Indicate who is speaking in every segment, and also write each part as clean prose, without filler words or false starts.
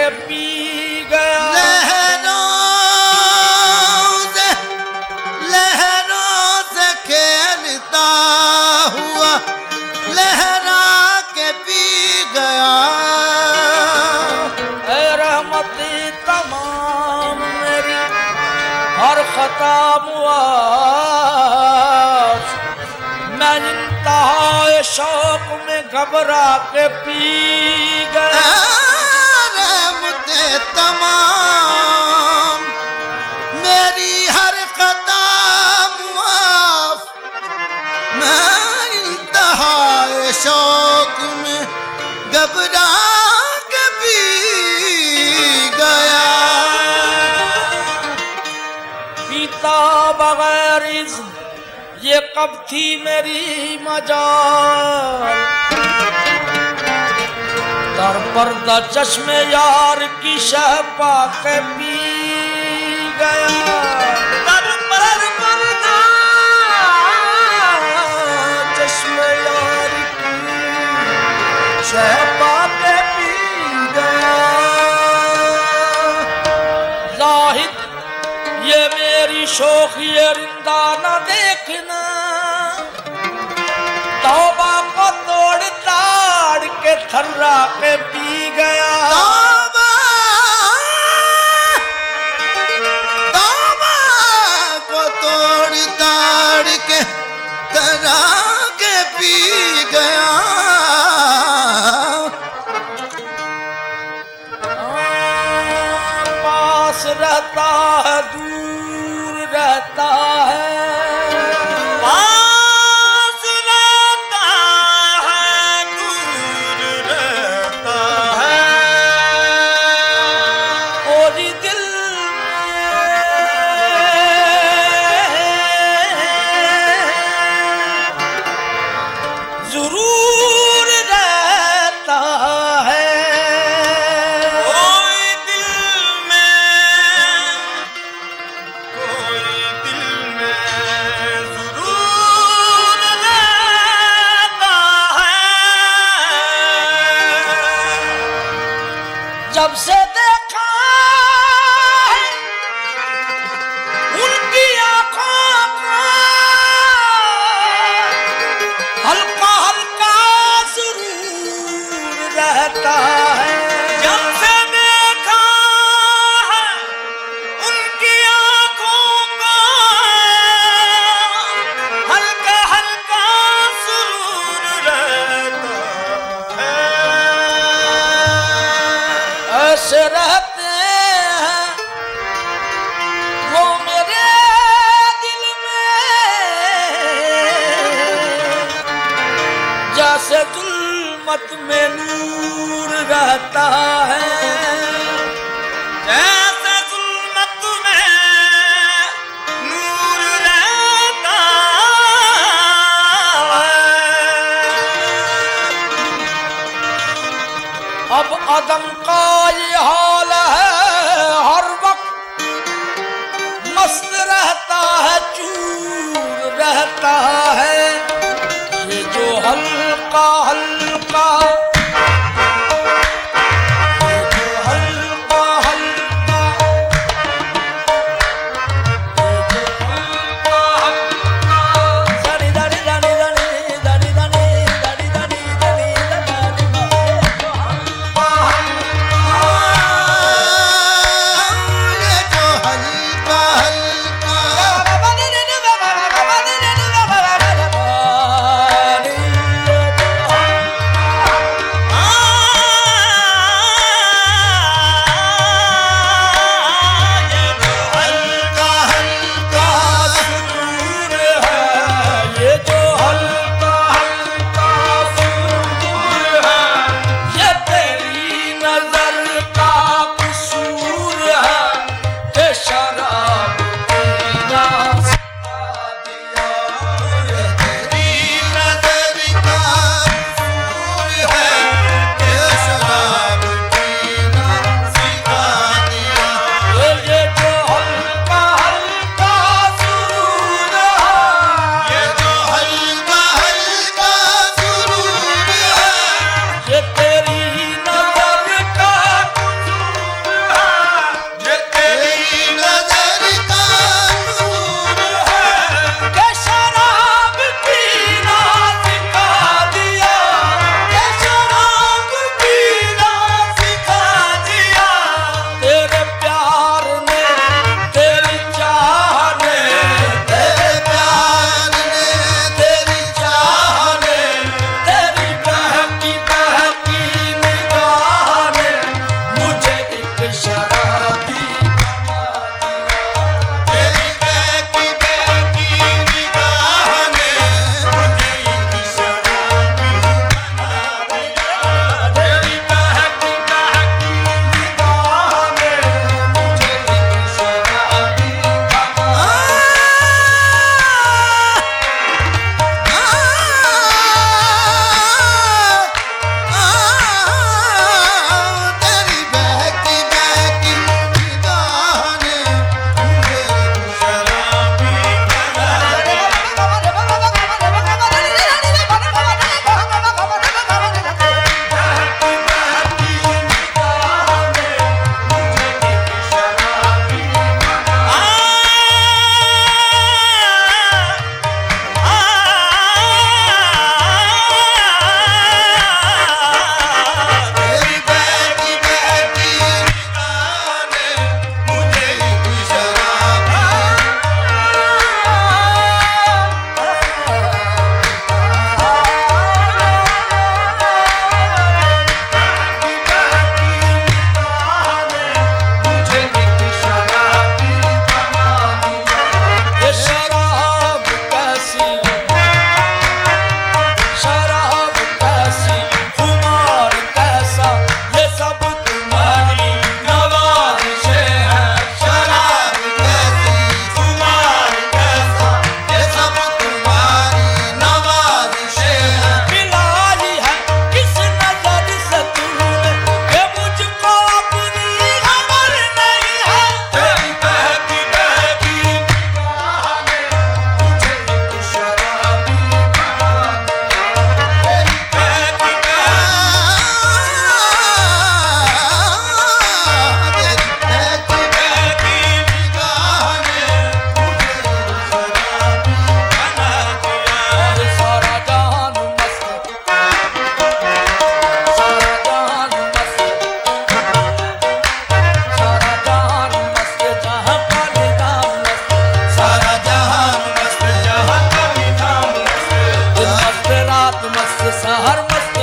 Speaker 1: के पी गया।
Speaker 2: लहरों से खेलता हुआ लहरा के पी गया।
Speaker 1: ऐ रहमती तमाम मेरी हर खता मुआफ, मैं इंतहाए शौक में घबरा के पी गया।
Speaker 2: रहमते तमाम मेरी हर खता मुआफ, मैं इंतहाए शौक में घबरा के पी गया।
Speaker 1: पीता बगैर इज़्न ये कब थी मेरी मजाल, दर पर्दा चश्मे यार की शह पाके पी गया। दर पर्दा चश्मे यार की शह पाके पी गया। जाहिद ये मेरी शोखी रिंदा न देखना, तौबा को तोड़ ताड़ के थर्रा पे पी गया।
Speaker 2: तौबा को तोड़ ताड़ के थर्रा के पी गया।
Speaker 1: पास रहता है दूर रहता है,
Speaker 2: पास रहता है दूर रहता है।
Speaker 1: कोई दिल जरूर रहता है।
Speaker 2: कोई दिल में जरूर रहता है।
Speaker 1: जब से देखा है उनकी आंखों को, हल्का हल्का सुरूर रहता है।
Speaker 2: जब से देखा है उनकी आंखों को, हल्का हल्का सुरूर रहता है।
Speaker 1: ऐसे रहते हैं वो मेरे दिल में, जैसे जुल्मत में नूर रहता है।
Speaker 2: जैसे जुल्मत में नूर रहता है।
Speaker 1: अब अदम का ये हाल है, हर वक्त मस्त रहता है, चूर रहता है। ये जो हल्का हल्का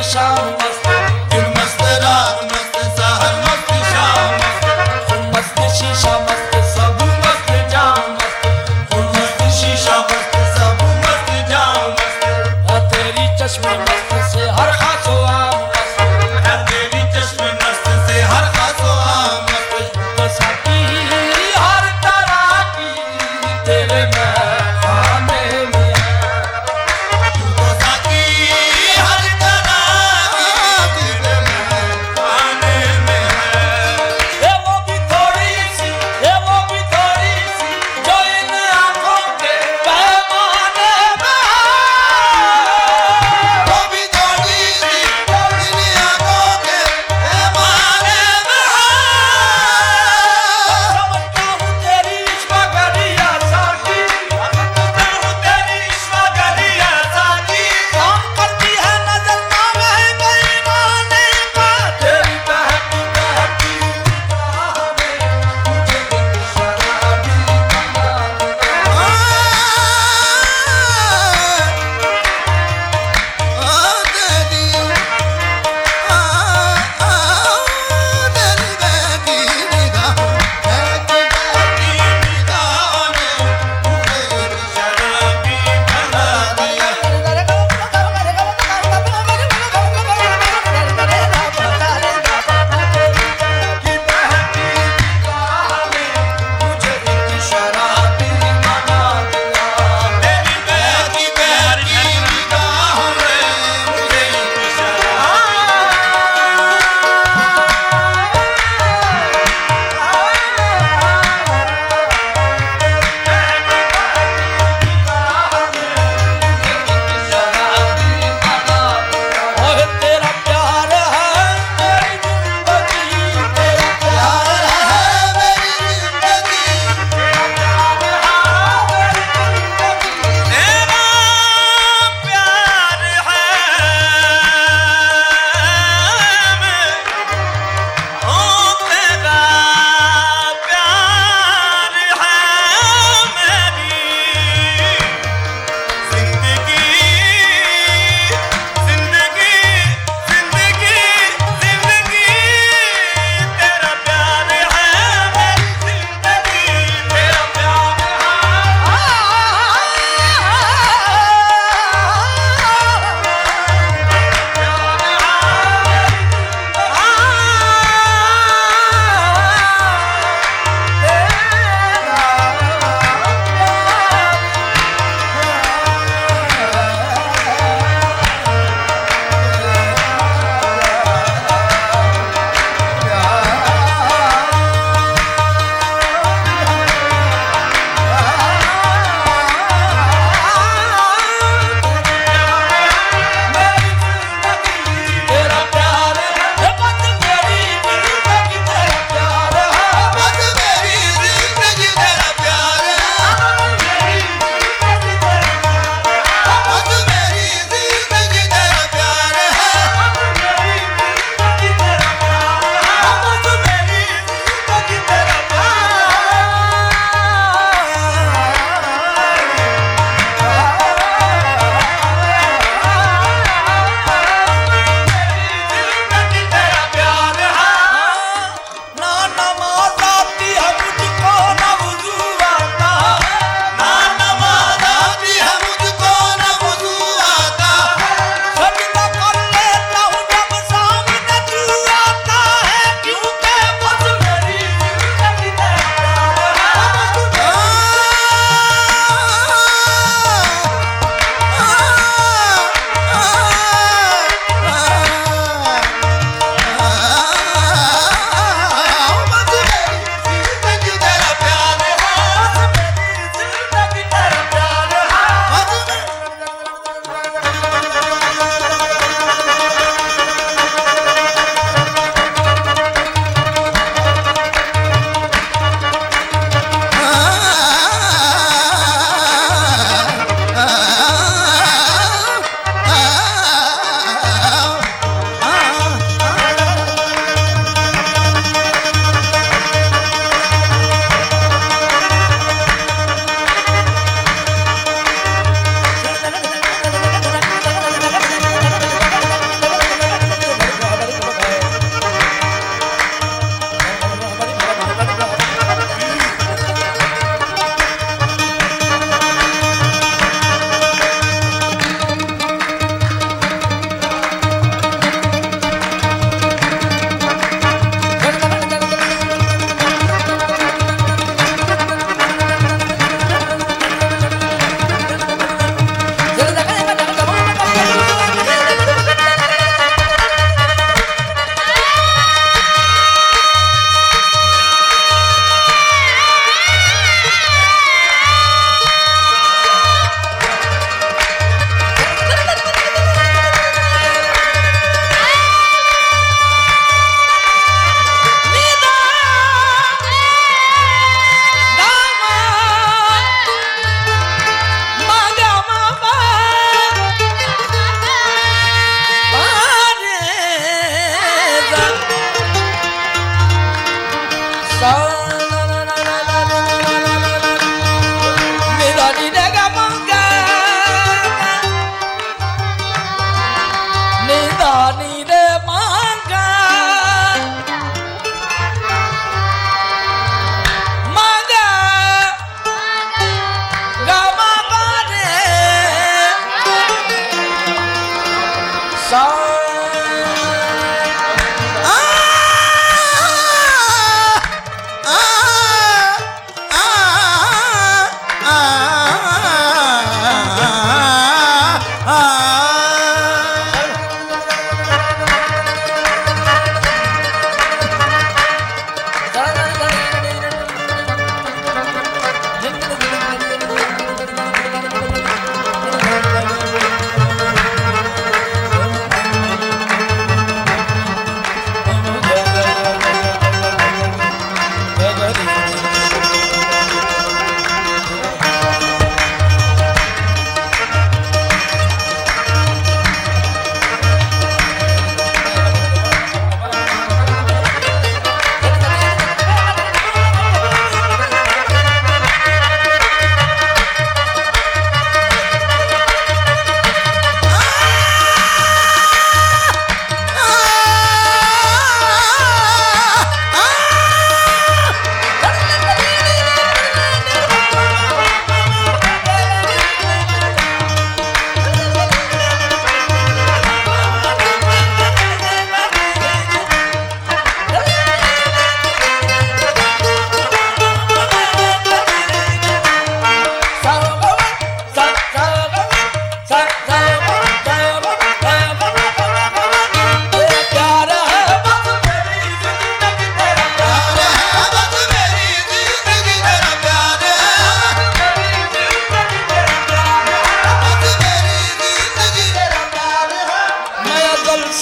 Speaker 1: शाम मस्त,
Speaker 3: दिन मस्त रात मस्त सहर मस्त शाम मस्त,
Speaker 1: मस्त शीशा मस्त सब मस्त जाम मस्त,
Speaker 3: मस्त शीशा मस्त सब मस्त जाम मस्त,
Speaker 1: है तेरी चश्मे मस्त से हर खासो आम मस्त,
Speaker 3: है तेरी चश्मे मस्त से हर खासो आम मस्त,
Speaker 1: तो साकी हर तरह की तेरे में खाने में,
Speaker 3: तू तो साकी हर तरह की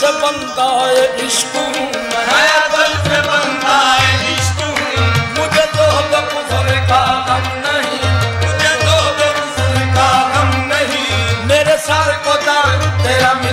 Speaker 1: से बंदा है इश्क हूँ
Speaker 3: मैं दिल से बंदा है इश्क हूँ
Speaker 1: मुझे तो बेकसूर का गम नहीं
Speaker 3: मुझे तो बेकसूर का गम नहीं
Speaker 1: मेरे सर को दर्द तेरा